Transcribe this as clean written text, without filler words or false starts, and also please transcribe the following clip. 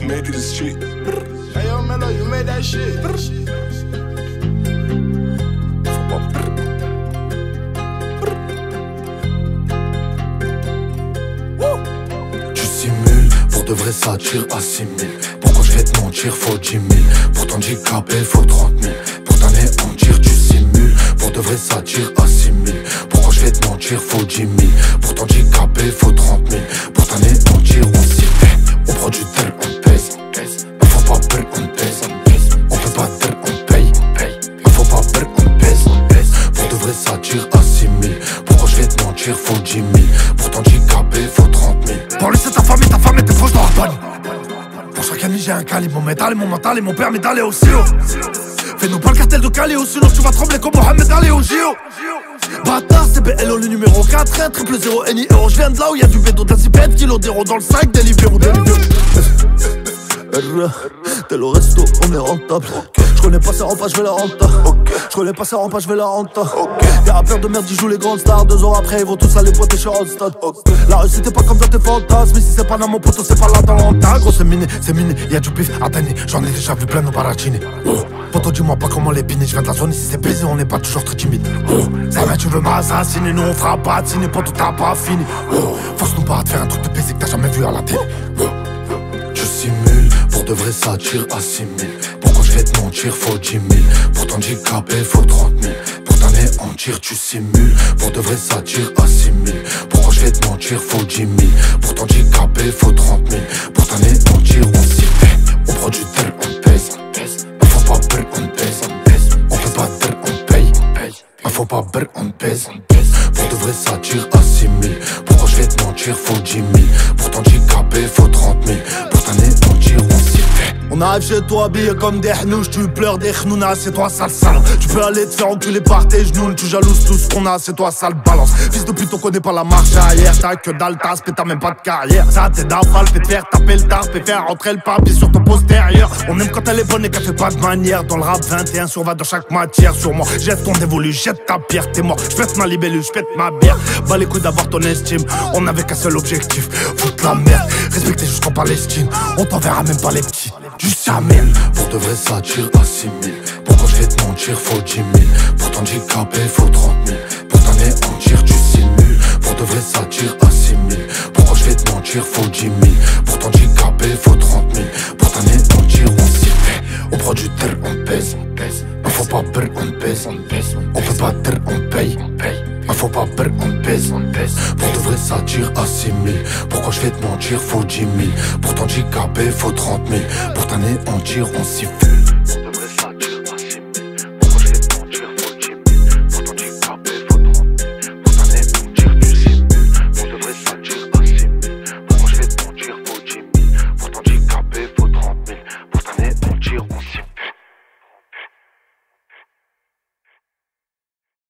made this shit. Hey yo, Melo, you made that shit. Tu simules, pour de vrai ça tire à 6 000. Pourquoi je vais te mentir, faut 10 000. Pour t'handicaper, faut 30 000. Pour t'anéantir, tu simules, pour de vrai ça tire à 6 000. Pourquoi je vais te mentir, faut 10 000. Pour t'handicaper, faut 30 000. Pour t'anéantir, on s'y fait. On prend du terre, on pèse. Faut pas peur, on pèse. On peut pas terre, on paye. Faut pas peur, on pèse. Pour de vrai ça tire à 6 000. Pourquoi je vais te mentir, faut 10 000. Pour t'handicaper, faut 30 000. Pour laisser ta famille t'es proche dans la bonne. Pour chaque ami j'ai un calibre, mon métal et mon mental et mon permis d'aller au silo. Fais-nous pas le cartel de Caléo, sinon tu vas trembler comme Mohamed Ali au JO. Bâtard, c'est BLO le numéro 4, 1, 000 NI euro. Je viens de là où y'a du bédo, d'un 6 kilo d'héros dans le sac, Deliveroo. T'es le resto, on est rentable. Je connais pas ces rempas, je vais la renta. Je connais pas ces rempas, je vais la renta. Des rappeurs de merde, ils jouent les grandes stars. 2 ans après, ils vont tous aller pointer chez Randstad. La rue c'était pas comme dans tes fantasmes. Mais si c'est pas dans mon poteau, c'est pas là dans l'anta. Gros c'est miné, y'a du pif à tanner. J'en ai déjà vu plein nos baratini. Poto dis-moi pas comment les piner. Je viens de la zone, ici c'est baisé, on n'est pas toujours très timide. Ça va, tu veux m'assassiner, nous on fera pas de ciné. Poto t'as pas fini. Force-nous pas à te faire un truc de baiser que t'as jamais vu à la télé. Tu simules, pour de vrai ça tire à 6 000. Pourquoi je vais te mentir, faut 10 000. Pour t'handicaper, faut 30 000. Pour t'anéantir, tu simules, pour de vrai ça tire à 6 000. Pourquoi je vais te mentir, faut 10 000. Pour t'handicaper, faut 30 000. Pour t'anéantir, on s'y fait. On prend du terre, on pèse. Faut pas peur, on pèse. On peut pas terre, on paye. Faut pas peur, on pèse. Pour de vrai ça tire à 6 000. Pourquoi je vais te mentir, faut 10 000. Pour t'handicaper, faut 30 000. Pour t'anéantir, on s'y fait. On arrive chez toi habillé comme des hnouches. Tu pleures des chnounas, c'est toi sale salon. Tu peux aller te faire enculer par tes genoux. Tu jalouses tout ce qu'on a, c'est toi sale balance. Fils de pute, on connaît pas la marche arrière. T'as que dalle, t'as t'as même pas de carrière. Ça t'aide à balle, fait te faire taper le tarp et faire rentrer le papier sur ton postérieur. On aime quand elle est bonne et qu'elle fait pas de manière. Dans le rap 21 sur va dans chaque matière. Sur moi, jette ton dévolu, jette ta pierre, t'es mort. J'pète ma libellule, j'pète ma bière. Bas les couilles d'avoir ton estime. On avait qu'un seul objectif, foutre la merde. Respecter jusqu'en Palestine. On t'enverra même pas les petits. Du Samel. Pour de vrai ça tire à 6 000. Pourquoi je vais te mentir, faut 10 000. Pour t'handicaper, faut 30 000. Pour t'anéantir, tu simules. Pour de vrai ça tire à 6 000. Pourquoi je vais te mentir, faut 10 000. Pour t'handicaper, faut 30 000. Pour t'anéantir, on s'y fait. On prend du terre, on pèse. Faut pas peur, on pèse. On peut pas terre, on paye. Faut pas peur, on pèse. Pour de vrai ça tire à 6 000. Pourquoi je vais te mentir, faut 10 000. Pour t'handicaper, faut 30 000. Pour t'anéantir, on s'y fait.